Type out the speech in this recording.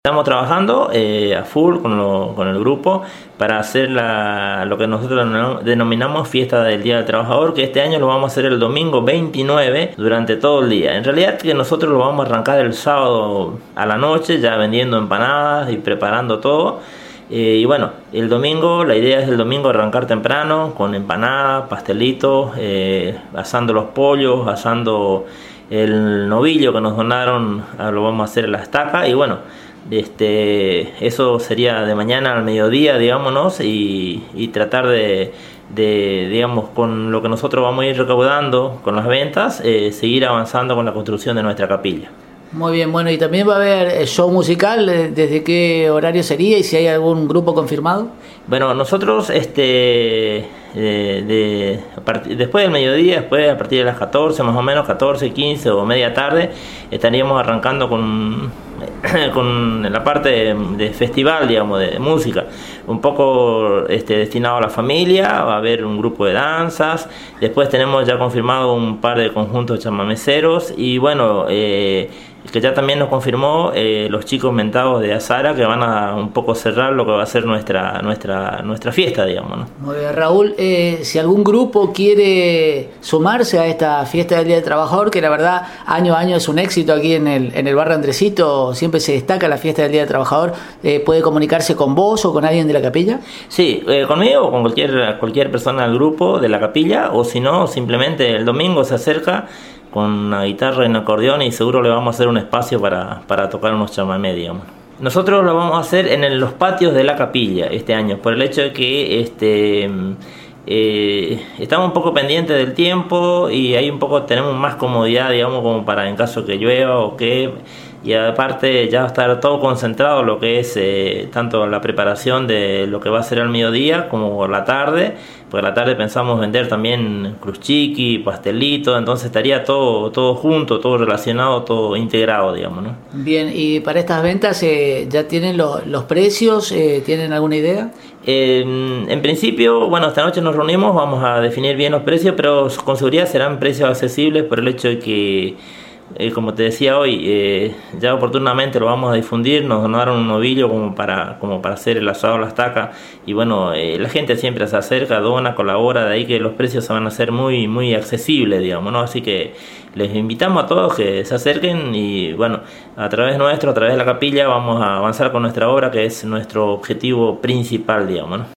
Estamos trabajando a full con el grupo para hacer lo que nosotros denominamos Fiesta del Día del Trabajador, que este año lo vamos a hacer el domingo 29 durante todo el día. En realidad que nosotros lo vamos a arrancar el sábado a la noche, ya vendiendo empanadas y preparando todo. Y bueno, el domingo, la idea es el domingo arrancar temprano con empanadas, pastelitos, asando los pollos, asando el novillo que nos donaron, lo vamos a hacer en la estaca y bueno, eso sería de mañana al mediodía, digámonos, y tratar de, digamos, con lo que nosotros vamos a ir recaudando con las ventas, seguir avanzando con la construcción de nuestra capilla. Muy bien, bueno, y también va a haber show musical, ¿desde qué horario sería y si hay algún grupo confirmado? Bueno, nosotros después del mediodía, después a partir de las 14, más o menos 14, 15 o media tarde, estaríamos arrancando con la parte de festival, digamos, de música, un poco destinado a la familia. Va a haber un grupo de danzas, después tenemos ya confirmado un par de conjuntos chamameceros y bueno, que ya también nos confirmó los chicos mentados de Azara, que van a un poco cerrar lo que va a ser nuestra fiesta, digamos, ¿no? Muy bien, Raúl, si algún grupo quiere sumarse a esta fiesta del Día del Trabajador, que la verdad año a año es un éxito aquí en el barrio Andresito, siempre se destaca la fiesta del Día del Trabajador, ¿puede comunicarse con vos o con alguien de la capilla? Sí, conmigo o con cualquier persona del grupo de la capilla, o si no, simplemente el domingo se acerca con una guitarra y un acordeón y seguro le vamos a hacer un espacio para tocar unos chamamé, digamos. Nosotros lo vamos a hacer en los patios de la capilla este año, por el hecho de que estamos un poco pendientes del tiempo y ahí un poco tenemos más comodidad, digamos, como para en caso que llueva o que... Y aparte ya va a estar todo concentrado lo que es tanto la preparación de lo que va a ser al mediodía como la tarde, porque a la tarde pensamos vender también cruzchiqui, pastelito, entonces estaría todo junto, todo relacionado, todo integrado, digamos, ¿no? Bien, y para estas ventas ¿ya tienen los precios? ¿Tienen alguna idea? En principio, bueno, esta noche nos reunimos, vamos a definir bien los precios, pero con seguridad serán precios accesibles por el hecho de que como te decía hoy, ya oportunamente lo vamos a difundir. Nos donaron un novillo como para hacer el asado a la estaca y bueno, la gente siempre se acerca, dona, colabora, de ahí que los precios se van a hacer muy, muy accesibles, digamos, ¿no? Así que les invitamos a todos que se acerquen y bueno, a través de la capilla vamos a avanzar con nuestra obra, que es nuestro objetivo principal, digamos, ¿no?